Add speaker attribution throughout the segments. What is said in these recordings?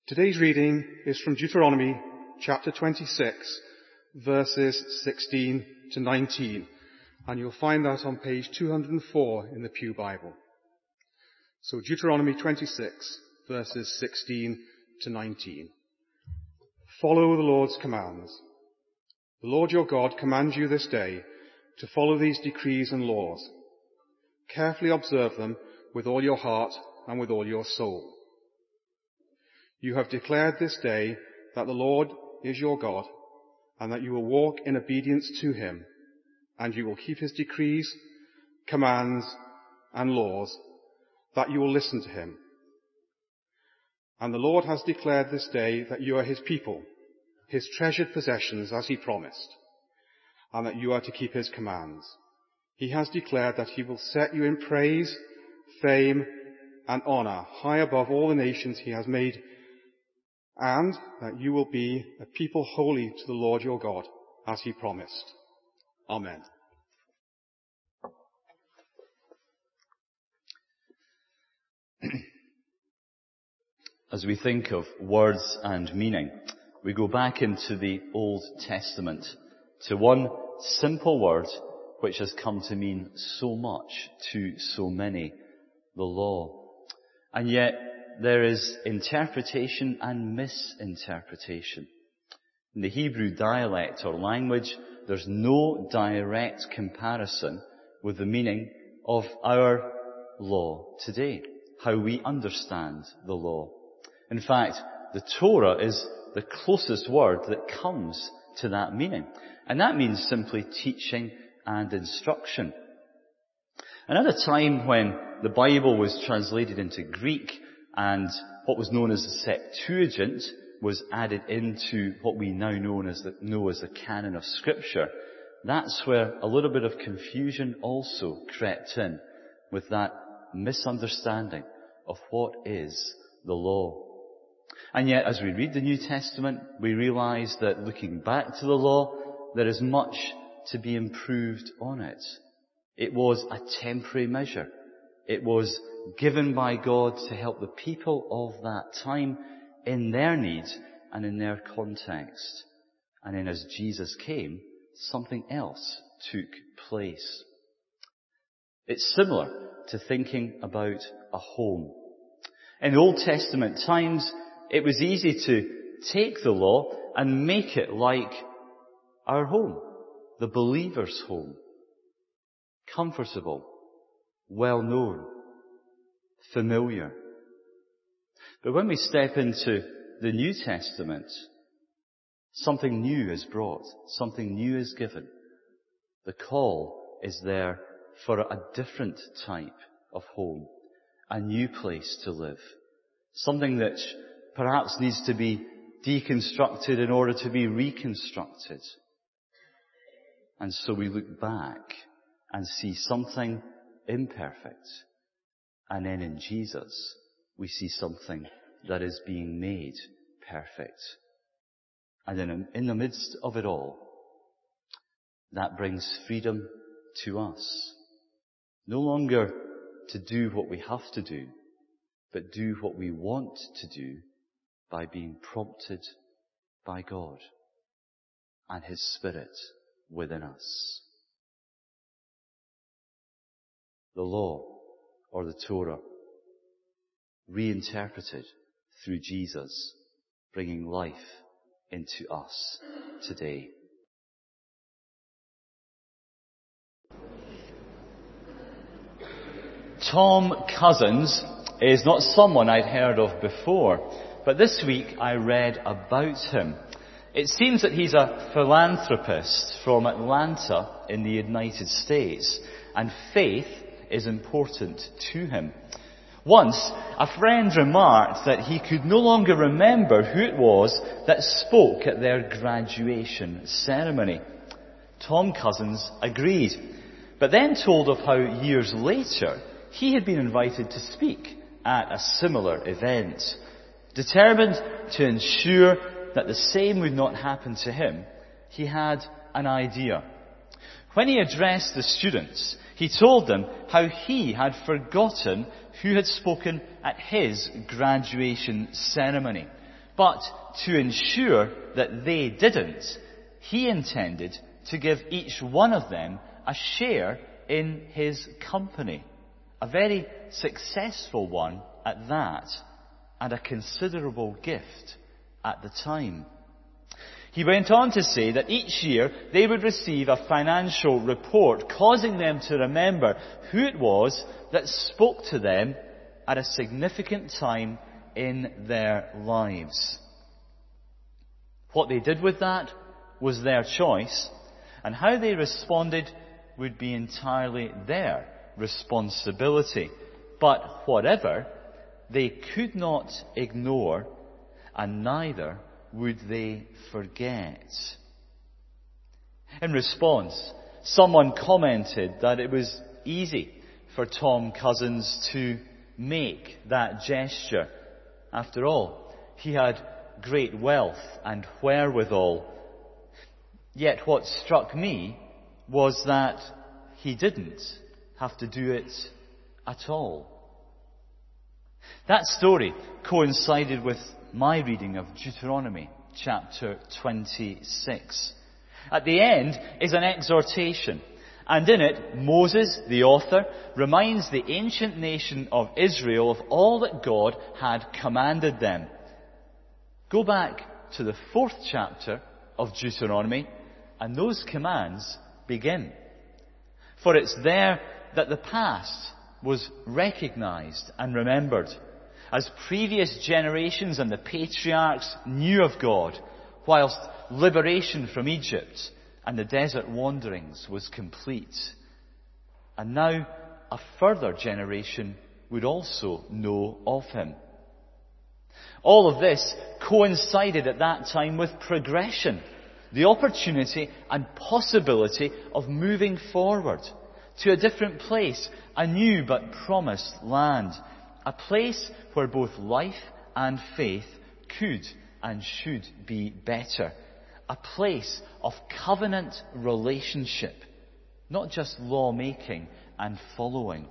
Speaker 1: Today's reading is from Deuteronomy chapter 26, verses 16 to 19, and you'll find that on page 204 in the Pew Bible. So Deuteronomy 26, verses 16 to 19. Follow the Lord's commands. The Lord your God commands you this day to follow these decrees and laws. Carefully observe them with all your heart and with all your soul. You have declared this day that the Lord is your God, and that you will walk in obedience to him, and you will keep his decrees, commands, and laws, that you will listen to him. And the Lord has declared this day that you are his people, his treasured possessions as he promised, and that you are to keep his commands. He has declared that he will set you in praise, fame, and honor high above all the nations he has made, and that you will be a people holy to the Lord your God, as he promised. Amen.
Speaker 2: As we think of words and meaning, we go back into the Old Testament to one simple word which has come to mean so much to so many, the law. And yet there is interpretation and misinterpretation. In the Hebrew dialect or language, there's no direct comparison with the meaning of our law today, how we understand the law. In fact, the Torah is the closest word that comes to that meaning. And that means simply teaching and instruction. And at a time when the Bible was translated into Greek and what was known as the Septuagint was added into what we now know as the canon of Scripture, that's where a little bit of confusion also crept in with that misunderstanding of what is the law. And yet, as we read the New Testament, we realize that looking back to the law, there is much to be improved on it. It was a temporary measure. It was given by God to help the people of that time in their needs and in their context. And then as Jesus came, something else took place. It's similar to thinking about a home. In the Old Testament times, it was easy to take the law and make it like our home, the believer's home. Comfortable, well known, familiar. But when we step into the New Testament, something new is brought, something new is given. The call is there for a different type of home, a new place to live, something that perhaps needs to be deconstructed in order to be reconstructed. And so we look back and see something imperfect. And then in Jesus, we see something that is being made perfect. And then in the midst of it all, that brings freedom to us. No longer to do what we have to do, but do what we want to do by being prompted by God and his Spirit within us. The law, or the Torah, reinterpreted through Jesus, bringing life into us today. Tom Cousins is not someone I'd heard of before, but this week I read about him. It seems that he's a philanthropist from Atlanta in the United States, and faith is important to him. Once, a friend remarked that he could no longer remember who it was that spoke at their graduation ceremony. Tom Cousins agreed, but then told of how years later he had been invited to speak at a similar event. Determined to ensure that the same would not happen to him, he had an idea. When he addressed the students, he told them how he had forgotten who had spoken at his graduation ceremony. But to ensure that they didn't, he intended to give each one of them a share in his company. A very successful one at that, and a considerable gift at the time. He went on to say that each year they would receive a financial report, causing them to remember who it was that spoke to them at a significant time in their lives. What they did with that was their choice, and how they responded would be entirely their responsibility. But whatever, they could not ignore, and neither would they forget. In response, someone commented that it was easy for Tom Cousins to make that gesture. After all, he had great wealth and wherewithal. Yet what struck me was that he didn't have to do it at all. That story coincided with my reading of Deuteronomy chapter 26. At the end is an exhortation, and in it Moses, the author, reminds the ancient nation of Israel of all that God had commanded them. Go back to the 4th chapter of Deuteronomy, and those commands begin. For it's there that the past was recognized and remembered, as previous generations and the patriarchs knew of God, whilst liberation from Egypt and the desert wanderings was complete. And now a further generation would also know of him. All of this coincided at that time with progression, the opportunity and possibility of moving forward to a different place, a new but promised land, a place where both life and faith could and should be better, a place of covenant relationship, not just law-making and following.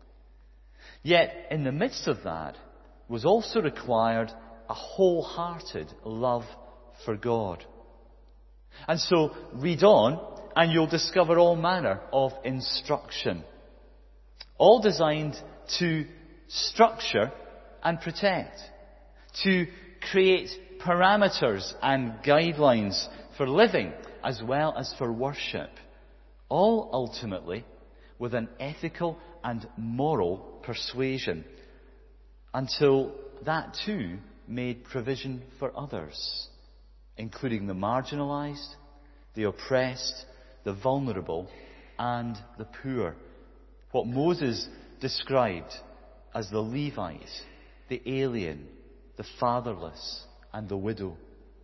Speaker 2: Yet, in the midst of that, was also required a wholehearted love for God. And so, read on, and you'll discover all manner of instruction, all designed to structure and protect, to create parameters and guidelines for living as well as for worship, all ultimately with an ethical and moral persuasion, until that too made provision for others, including the marginalized, the oppressed, the vulnerable, and the poor. What Moses described as the Levite, the alien, the fatherless, and the widow.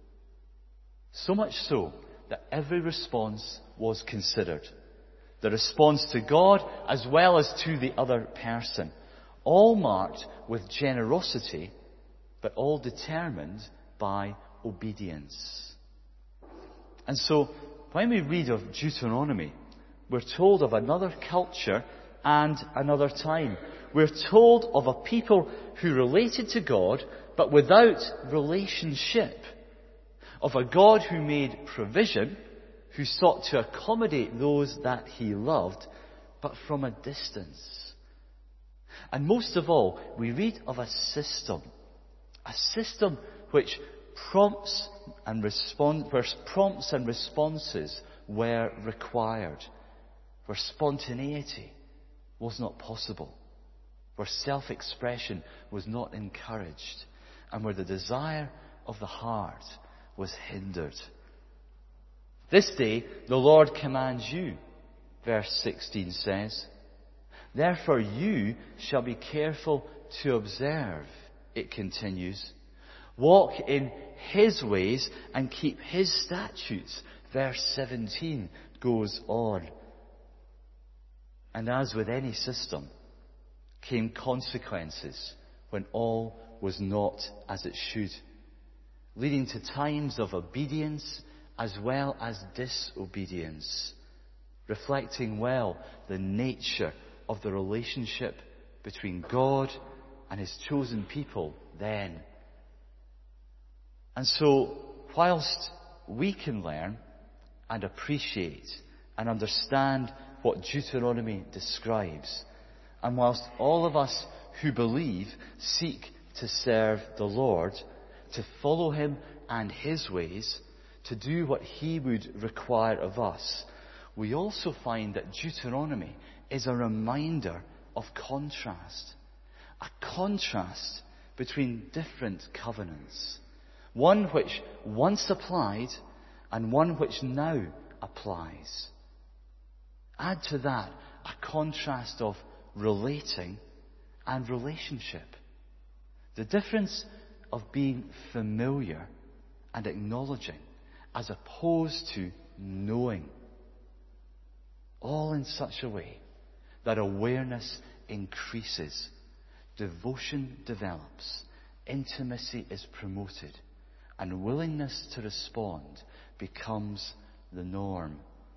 Speaker 2: So much so that every response was considered. The response to God as well as to the other person. All marked with generosity, but all determined by obedience. And so, when we read of Deuteronomy, we're told of another culture and another time. We're told of a people who related to God, but without relationship. Of a God who made provision, who sought to accommodate those that he loved, but from a distance. And most of all, we read of a system which prompts and responses were required, where spontaneity was not possible, where self-expression was not encouraged, and where the desire of the heart was hindered. This day the Lord commands you, verse 16 says, therefore you shall be careful to observe, it continues, walk in his ways and keep his statutes. Verse 17 goes on. And as with any system, came consequences when all was not as it should, leading to times of obedience as well as disobedience, reflecting well the nature of the relationship between God and his chosen people then. And so, whilst we can learn and appreciate and understand what Deuteronomy describes, and whilst all of us who believe seek to serve the Lord, to follow Him and His ways, to do what He would require of us, we also find that Deuteronomy is a reminder of contrast. A contrast between different covenants. One which once applied and one which now applies. Add to that a contrast of relating and relationship. The difference of being familiar and acknowledging as opposed to knowing. All in such a way that awareness increases, devotion develops, intimacy is promoted, and willingness to respond becomes the norm.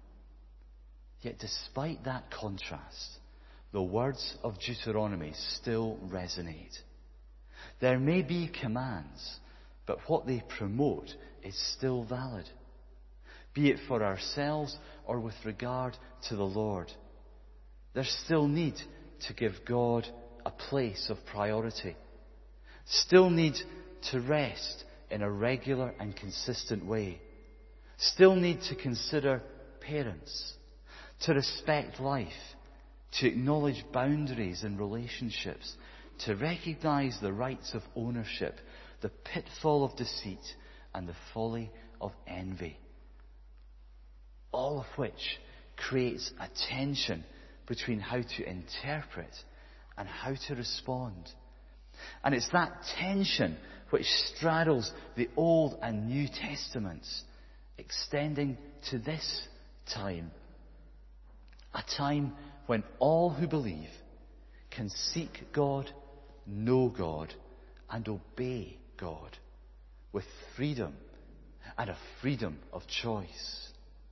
Speaker 2: Yet despite that contrast, the words of Deuteronomy still resonate. There may be commands, but what they promote is still valid, be it for ourselves or with regard to the Lord. There's still need to give God a place of priority. Still need to rest in a regular and consistent way. Still need to consider parents, to respect life, to acknowledge boundaries in relationships, to recognize the rights of ownership, the pitfall of deceit, and the folly of envy. All of which creates a tension between how to interpret and how to respond. And it's that tension which straddles the Old and New Testaments, extending to this time. A time when all who believe can seek God, know God, and obey God with freedom and a freedom of choice.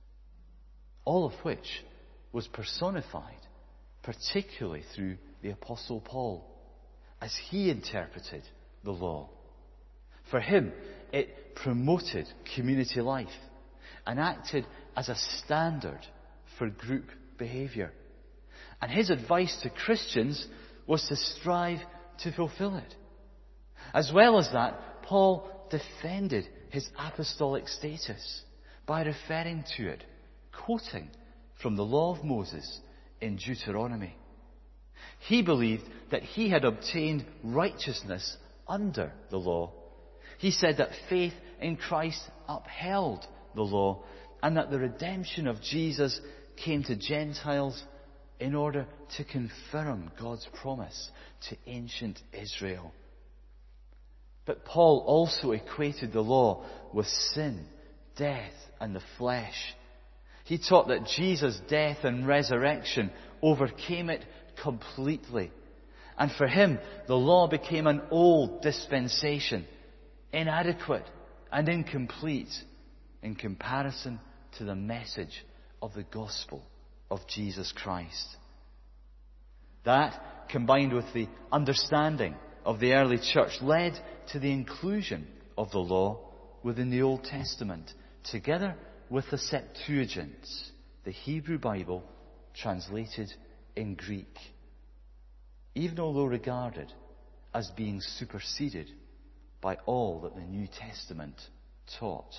Speaker 2: All of which was personified, particularly through the Apostle Paul, as he interpreted the law. For him, it promoted community life and acted as a standard for group behaviour. And his advice to Christians was to strive to fulfill it. As well as that, Paul defended his apostolic status by referring to it, quoting from the law of Moses in Deuteronomy. He believed that he had obtained righteousness under the law. He said that faith in Christ upheld the law and that the redemption of Jesus came to Gentiles in order to confirm God's promise to ancient Israel. But Paul also equated the law with sin, death, and the flesh. He taught that Jesus' death and resurrection overcame it completely. And for him, the law became an old dispensation, inadequate and incomplete in comparison to the message of the gospel of Jesus Christ. That, combined with the understanding of the early church, led to the inclusion of the law within the Old Testament, together with the Septuagint, the Hebrew Bible translated in Greek, even although regarded as being superseded by all that the New Testament taught.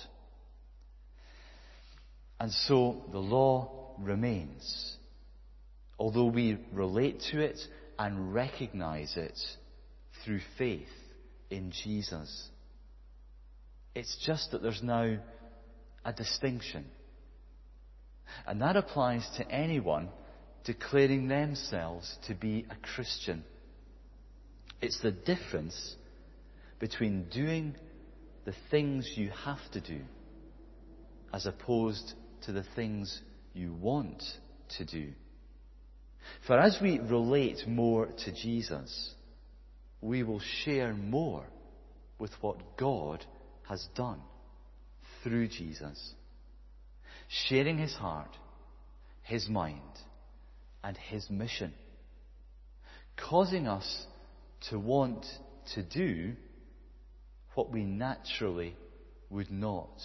Speaker 2: And so the law remains, although we relate to it and recognize it through faith in Jesus. It's just that there's now a distinction. And that applies to anyone declaring themselves to be a Christian. It's the difference between doing the things you have to do as opposed to the things you want to do. For as we relate more to Jesus, we will share more with what God has done through Jesus, sharing his heart, his mind, and his mission, causing us to want to do what we naturally would not.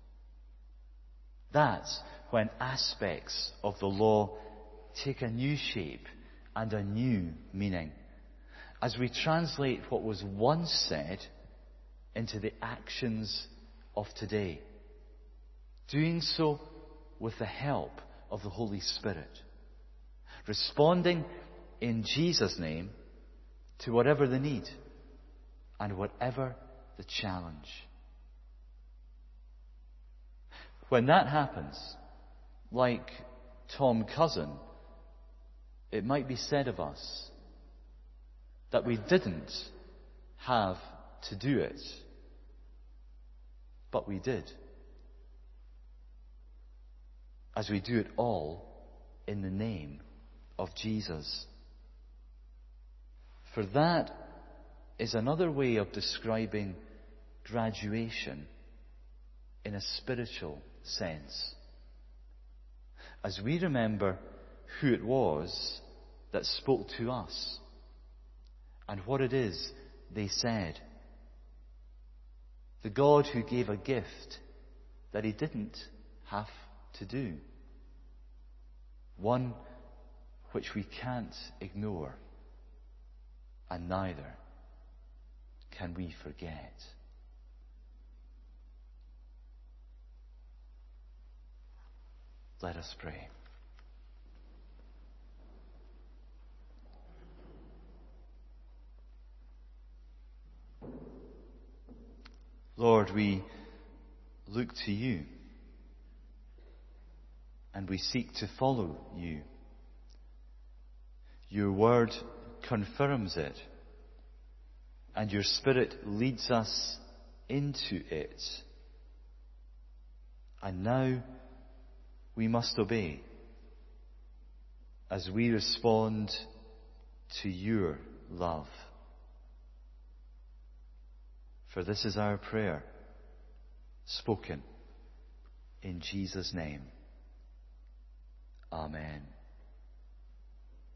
Speaker 2: That's when aspects of the law take a new shape and a new meaning, as we translate what was once said into the actions of today, doing so with the help of the Holy Spirit, responding in Jesus' name to whatever the need and whatever the challenge. When that happens, like Tom Cousin, it might be said of us that we didn't have to do it, but we did. As we do it all in the name of Jesus. For that is another way of describing graduation in a spiritual sense. As we remember who it was that spoke to us and what it is they said. The God who gave a gift that he didn't have to do. One which we can't ignore, and neither can we forget. Let us pray. Lord, we look to you and we seek to follow you. Your word confirms it, and your Spirit leads us into it. And now we must obey as we respond to your love. For this is our prayer, spoken in Jesus' name. Amen.